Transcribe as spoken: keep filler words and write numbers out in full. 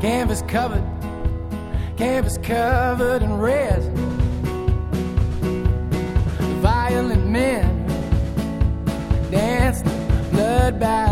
Canvas covered, canvas covered in red. The violent men danced blood by